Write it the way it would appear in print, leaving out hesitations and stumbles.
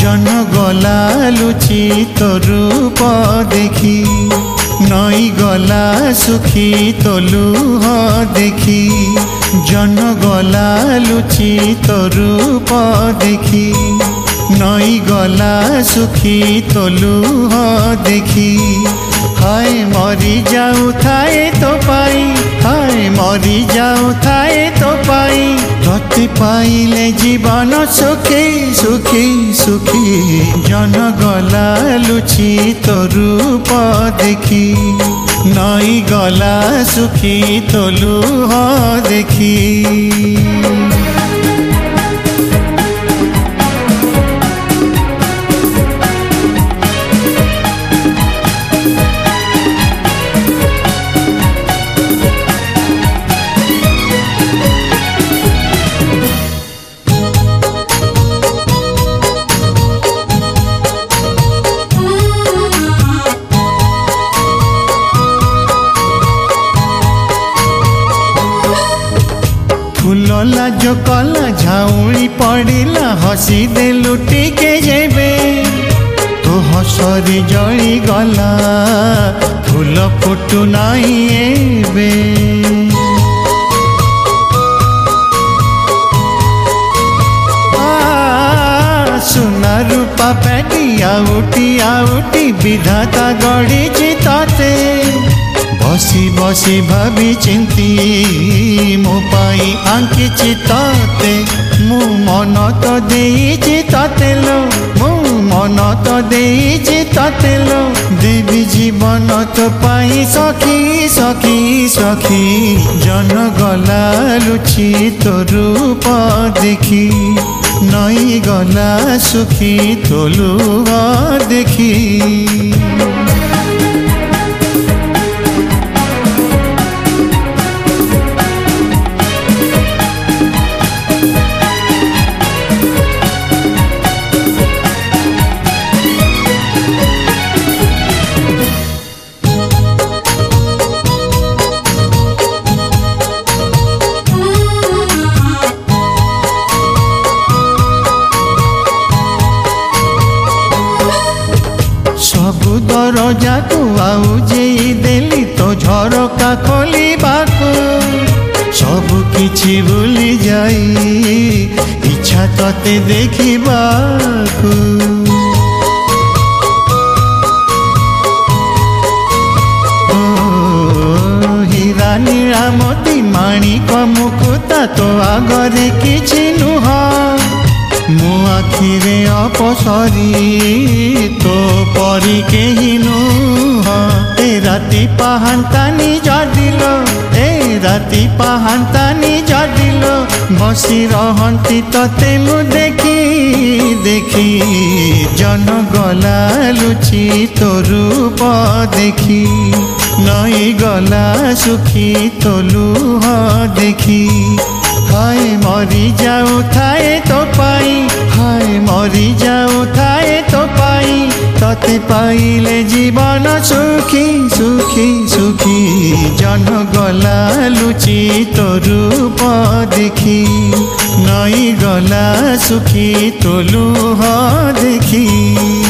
जन गला लुचि तो रूप देखी नई गला सुखी तो लुह देखी जन गला लुचि तो रूप देखी नई गला सुखी तो लुह देखी हाय मरी जाऊ थाए तो पाई हाय मरी जाऊ थाए तो पाई तते पाइले जीवन सुखी सुखी सुखी जन गला लुचि तो रूप देखी नई गला सुखी तो लुह देखी फुलला जो कला झाउली पड़िला हसी दे लुटी के जेबे तो हसरी जली गला फूल फुटू नहीं एबे सुना रूपा पैटी आउटी विधाता गढ़ी चिताते बसी बसी भाभी चिंती मो पाई आंकी चिताते मु मन तो देइछि ताते लो मु मन तो देइछि ताते लो देवी जीवन तो पाई सखी सखी सखी जन गला लुचि तो रूप देखी नई गला सुखी तो लुह देखी सबु दरजा को आउ जे देली तो झरका खोलिबाको सबु किछि भूली जाई इच्छा तते देखिबाको हीरा नीला मोती माणिक मुकुता तो आगरे किछि नुह मु आखिरे अपसरी तो परी केही नुह ए राति पाहांतानी जदिलो ए राति पाहांतानी जदिलो बसी रहंती तते मु देखी देखी जन गला लुचि तो रूप देखी नई गला सुखी तो लुह देखी हाय मरी जाऊ थाए तो पाई हाय मरी जाऊ थाए तो पाई तते पाइले जीवन सुखी सुखी सुखी जन गला लुचि तो रूप देखी नई गला सुखी तो लुह देखी।